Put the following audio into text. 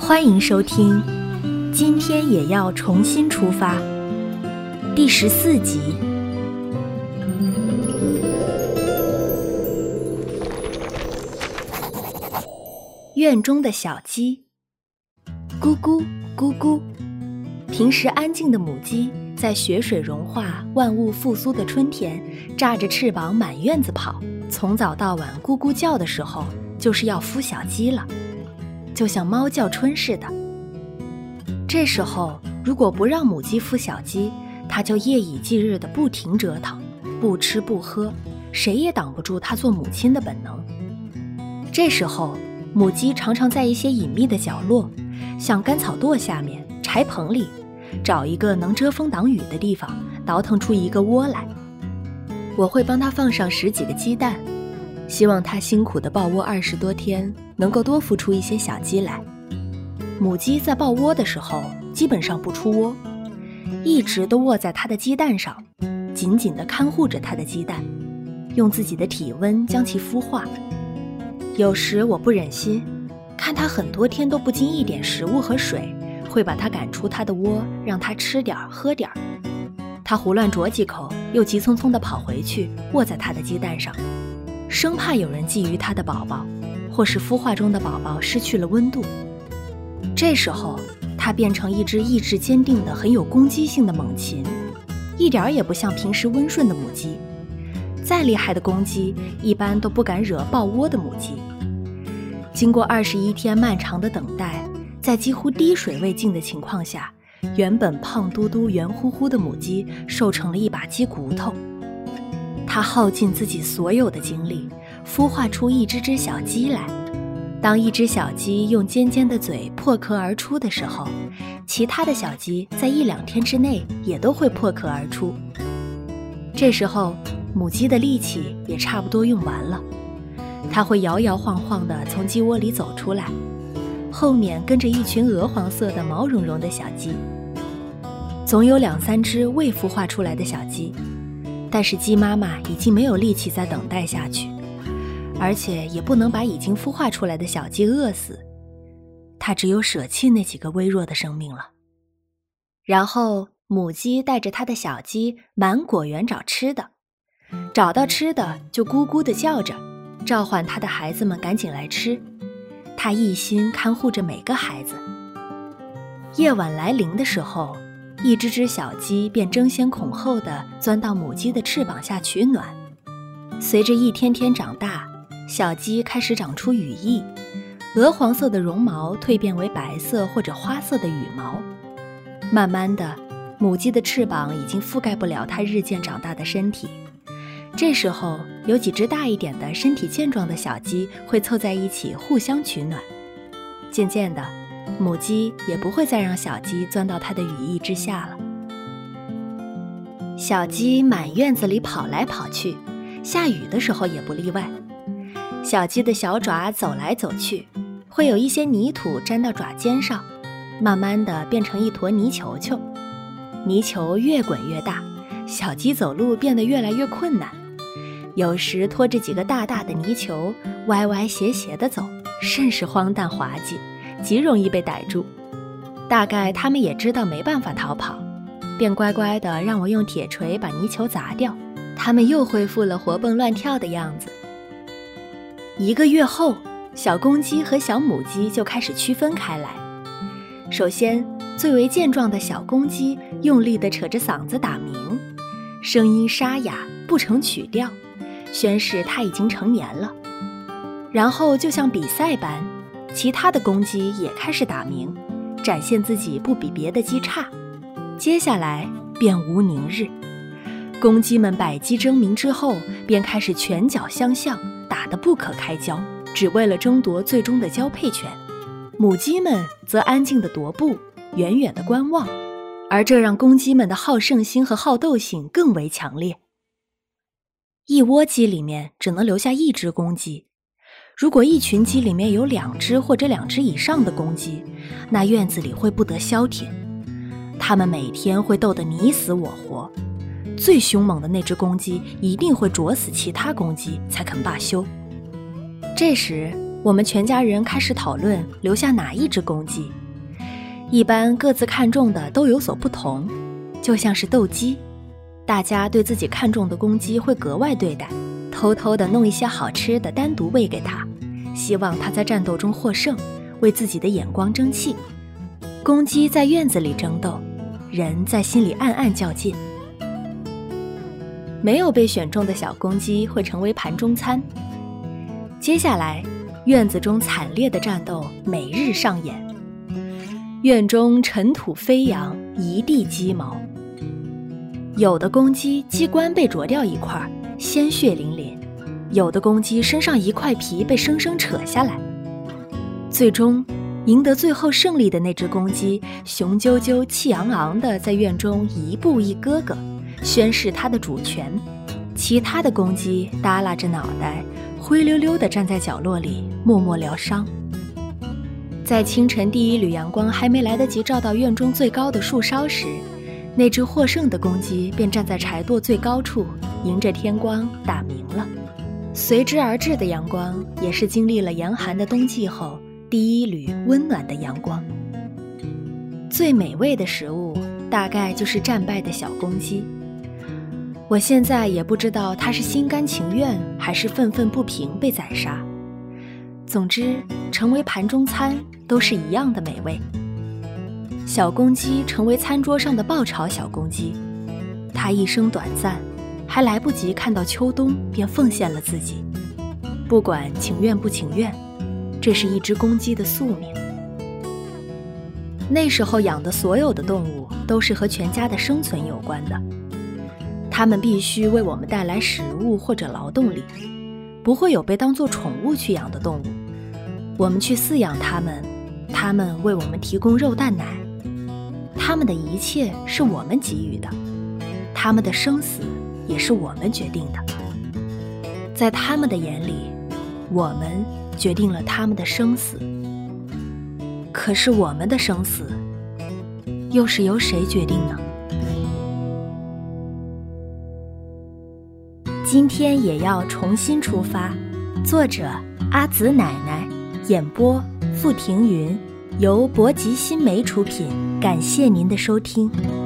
欢迎收听今天也要重新出发第14集。院中的小鸡，咕咕咕咕。平时安静的母鸡在雪水融化万物复苏的春天，炸着翅膀满院子跑，从早到晚咕咕叫的时候，就是要孵小鸡了，就像猫叫春似的。这时候如果不让母鸡孵小鸡，它就夜以继日的不停折腾，不吃不喝，谁也挡不住它做母亲的本能。这时候母鸡常常在一些隐秘的角落，像干草垛下面、柴棚里，找一个能遮风挡雨的地方，倒腾出一个窝来。我会帮它放上10几个鸡蛋，希望它辛苦地抱窝20多天，能够多孵出一些小鸡来。母鸡在抱窝的时候基本上不出窝，一直都卧在它的鸡蛋上，紧紧地看护着它的鸡蛋，用自己的体温将其孵化。有时我不忍心看它很多天都不进一点食物和水，会把它赶出它的窝，让它吃点喝点。它胡乱啄几口，又急匆匆地跑回去，卧在它的鸡蛋上，生怕有人觊觎它的宝宝，或是孵化中的宝宝失去了温度。这时候它变成一只意志坚定的、很有攻击性的猛禽，一点也不像平时温顺的母鸡。再厉害的公鸡一般都不敢惹抱窝的母鸡。经过21天漫长的等待，在几乎滴水未进的情况下，原本胖嘟嘟圆乎乎的母鸡瘦成了一把鸡骨头。它耗尽自己所有的精力，孵化出一只小鸡来。当一只小鸡用尖尖的嘴破壳而出的时候，其他的小鸡在1-2天之内也都会破壳而出。这时候母鸡的力气也差不多用完了，它会摇摇晃晃地从鸡窝里走出来，后面跟着一群鹅黄色的毛茸茸的小鸡。总有2-3只未孵化出来的小鸡，但是鸡妈妈已经没有力气再等待下去，而且也不能把已经孵化出来的小鸡饿死，它只有舍弃那几个微弱的生命了。然后母鸡带着它的小鸡满果园找吃的，找到吃的就咕咕地叫着，召唤它的孩子们赶紧来吃。它一心看护着每个孩子。夜晚来临的时候，一只小鸡便争先恐后地钻到母鸡的翅膀下取暖。随着一天天长大，小鸡开始长出羽翼，鹅黄色的绒毛蜕变为白色或者花色的羽毛。慢慢的，母鸡的翅膀已经覆盖不了它日渐长大的身体。这时候有几只大一点的身体健壮的小鸡会凑在一起互相取暖。渐渐的，母鸡也不会再让小鸡钻到它的羽翼之下了。小鸡满院子里跑来跑去，下雨的时候也不例外。小鸡的小爪走来走去，会有一些泥土沾到爪尖上，慢慢的变成一坨泥球球。泥球越滚越大，小鸡走路变得越来越困难，有时拖着几个大大的泥球歪歪斜斜地走，甚是荒诞滑稽，极容易被逮住。大概他们也知道没办法逃跑，便乖乖地让我用铁锤把泥球砸掉，他们又恢复了活蹦乱跳的样子。1个月后，小公鸡和小母鸡就开始区分开来。首先，最为健壮的小公鸡用力地扯着嗓子打鸣，声音沙哑，不成曲调，宣示它已经成年了。然后就像比赛般，其他的公鸡也开始打鸣，展现自己不比别的鸡差。接下来便无宁日，公鸡们百鸡争鸣之后，便开始拳脚相向，打得不可开交，只为了争夺最终的交配权。母鸡们则安静地踱步，远远地观望，而这让公鸡们的好胜心和好斗性更为强烈。一窝鸡里面只能留下1只公鸡，如果一群鸡里面有2只或者2只以上的公鸡，那院子里会不得消停。它们每天会斗得你死我活，最凶猛的那只公鸡一定会啄死其他公鸡才肯罢休。这时我们全家人开始讨论留下哪一只公鸡。一般各自看重的都有所不同，就像是斗鸡，大家对自己看重的公鸡会格外对待，偷偷地弄一些好吃的单独喂给它，希望它在战斗中获胜，为自己的眼光争气。公鸡在院子里争斗，人在心里暗暗较劲。没有被选中的小公鸡会成为盘中餐。接下来，院子中惨烈的战斗每日上演。院中尘土飞扬，一地鸡毛。有的公鸡鸡冠被啄掉一块，鲜血淋淋；有的公鸡身上一块皮被生生扯下来。最终，赢得最后胜利的那只公鸡，雄赳赳、气昂昂地在院中一步一咯咯，宣示它的主权。其他的公鸡耷拉着脑袋，灰溜溜地站在角落里，默默疗伤。在清晨第一缕阳光还没来得及照到院中最高的树梢时，那只获胜的公鸡便站在柴垛最高处，迎着天光打鸣了。随之而至的阳光，也是经历了严寒的冬季后第一缕温暖的阳光。最美味的食物，大概就是战败的小公鸡。我现在也不知道它是心甘情愿，还是愤愤不平被宰杀。总之，成为盘中餐都是一样的美味。小公鸡成为餐桌上的爆炒小公鸡，它一生短暂，还来不及看到秋冬，便奉献了自己。不管情愿不情愿，这是一只公鸡的宿命。那时候养的所有的动物都是和全家的生存有关的，它们必须为我们带来食物或者劳动力，不会有被当作宠物去养的动物。我们去饲养它们，它们为我们提供肉蛋奶，它们的一切是我们给予的，它们的生死也是我们决定的。在他们的眼里，我们决定了他们的生死。可是我们的生死又是由谁决定呢？今天也要重新出发。作者阿紫奶奶，演播付庭云，由博吉新媒出品。感谢您的收听。